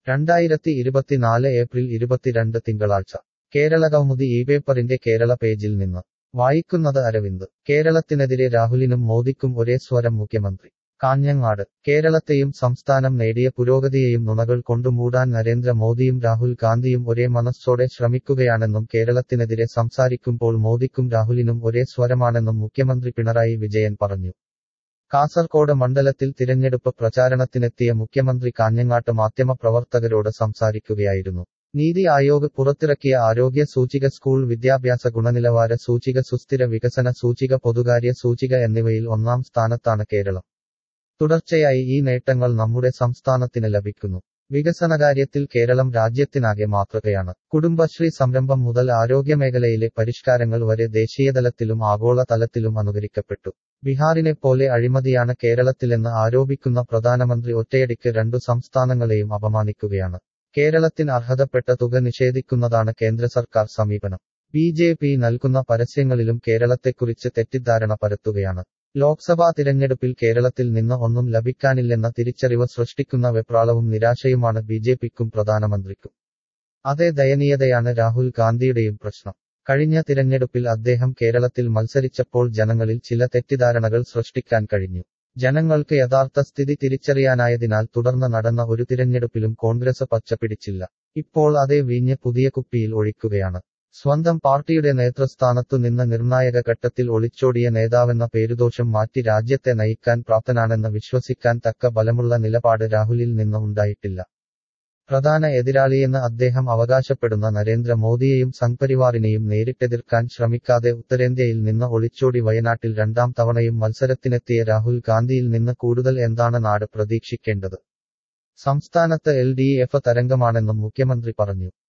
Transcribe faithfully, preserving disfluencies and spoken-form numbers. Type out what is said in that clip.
രണ്ടായിരത്തി ഇരുപത്തിനാല് ഏപ്രിൽ ഇരുപത്തിരണ്ട് തിങ്കളാഴ്ച കേരളകൗമുദി ഈ പേപ്പറിന്റെ കേരള പേജിൽ നിന്ന് വായിക്കുന്നത് അരവിന്ദ്. കേരളത്തിനെതിരെ രാഹുലിനും മോദിക്കും ഒരേ സ്വരം മുഖ്യമന്ത്രി കാഞ്ഞങ്ങാട്. കേരളത്തെയും സംസ്ഥാനം നേടിയ പുരോഗതിയെയും നുണകൾ കൊണ്ടു മൂടാൻ നരേന്ദ്ര മോദിയും രാഹുൽ ഗാന്ധിയും ഒരേ മനസ്സോടെ ശ്രമിക്കുകയാണെന്നും കേരളത്തിനെതിരെ സംസാരിക്കുമ്പോൾ മോദിക്കും രാഹുലിനും ഒരേ സ്വരമാണെന്നും മുഖ്യമന്ത്രി പിണറായി വിജയൻ പറഞ്ഞു. കാസർകോട് മണ്ഡലത്തിൽ തിരഞ്ഞെടുപ്പ് പ്രചാരണത്തിനെത്തിയ മുഖ്യമന്ത്രി കാഞ്ഞങ്ങാട്ട് മാധ്യമപ്രവർത്തകരോട് സംസാരിക്കുകയായിരുന്നു. നീതി ആയോഗ് പുറത്തിറക്കിയ ആരോഗ്യ സൂചിക, സ്കൂൾ വിദ്യാഭ്യാസ ഗുണനിലവാര സൂചിക, സുസ്ഥിര വികസന സൂചിക, പൊതുകാര്യ സൂചിക എന്നിവയിൽ ഒന്നാം സ്ഥാനത്താണ് കേരളം. തുടർച്ചയായി ഈ നേട്ടങ്ങൾ നമ്മുടെ സംസ്ഥാനത്തിന് ലഭിക്കുന്നു. വികസനകാര്യത്തിൽ കേരളം രാജ്യത്തിനാകെ മാതൃകയാണ്. കുടുംബശ്രീ സംരംഭം മുതൽ ആരോഗ്യമേഖലയിലെ പരിഷ്കാരങ്ങൾ വരെ ദേശീയതലത്തിലും ആഗോള തലത്തിലും അനുകരിക്കപ്പെട്ടു. ബിഹാറിനെപ്പോലെ അഴിമതിയാണ് കേരളത്തിലെന്ന് ആരോപിക്കുന്ന പ്രധാനമന്ത്രി ഒറ്റയടിക്ക് രണ്ടു സംസ്ഥാനങ്ങളെയും അപമാനിക്കുകയാണ്. കേരളത്തിന് അർഹതപ്പെട്ട തുക നിഷേധിക്കുന്നതാണ് കേന്ദ്ര സർക്കാർ സമീപനം. ബി ജെ പി നൽകുന്ന പരസ്യങ്ങളിലും കേരളത്തെക്കുറിച്ച് തെറ്റിദ്ധാരണ പരത്തുകയാണ്. ലോക്സഭാ തിരഞ്ഞെടുപ്പിൽ കേരളത്തിൽ നിന്ന് ഒന്നും ലഭിക്കാനില്ലെന്ന തിരിച്ചറിവ് സൃഷ്ടിക്കുന്ന വെപ്രാളവും നിരാശയുമാണ് ബിജെപിക്കും പ്രധാനമന്ത്രിക്കും. അതേ ദയനീയതയാണ് രാഹുൽ ഗാന്ധിയുടെയും പ്രശ്നം. കഴിഞ്ഞ തിരഞ്ഞെടുപ്പിൽ അദ്ദേഹം കേരളത്തിൽ മത്സരിച്ചപ്പോൾ ജനങ്ങളിൽ ചില തെറ്റിദ്ധാരണകൾ സൃഷ്ടിക്കാൻ കഴിഞ്ഞു. ജനങ്ങൾക്ക് യഥാർത്ഥ സ്ഥിതി തിരിച്ചറിയാനായതിനാൽ തുടർന്ന് നടന്ന ഒരു തിരഞ്ഞെടുപ്പിലും കോൺഗ്രസ് പച്ചപിടിച്ചില്ല. ഇപ്പോൾ അതേ വീഞ്ഞ് പുതിയ കുപ്പിയിൽ ഒഴിക്കുകയാണ്. സ്വന്തം പാർട്ടിയുടെ നേതൃസ്ഥാനത്തു നിന്ന് നിർണായക ഘട്ടത്തിൽ ഒളിച്ചോടിയ നേതാവെന്ന പേരുദോഷം മാറ്റി രാജ്യത്തെ നയിക്കാൻ പ്രാപ്തനാണെന്ന് വിശ്വസിക്കാൻ തക്ക ബലമുള്ള നിലപാട് രാഹുലിൽ നിന്ന് ഉണ്ടായിട്ടില്ല. പ്രധാന എതിരാളിയെന്ന് അദ്ദേഹം അവകാശപ്പെടുന്ന നരേന്ദ്ര മോദിയെയും സംഘ്പരിവാറിനെയും നേരിട്ടെതിർക്കാൻ ശ്രമിക്കാതെ ഉത്തരേന്ത്യയിൽ നിന്ന് ഒളിച്ചോടി വയനാട്ടിൽ രണ്ടാം തവണയും മത്സരത്തിനെത്തിയ രാഹുൽ ഗാന്ധിയിൽ നിന്ന് കൂടുതൽ എന്താണ് നാട് പ്രതീക്ഷിക്കേണ്ടത്? സംസ്ഥാനത്ത് എൽ ഡി എഫ് തരംഗമാണെന്നും മുഖ്യമന്ത്രി പറഞ്ഞു.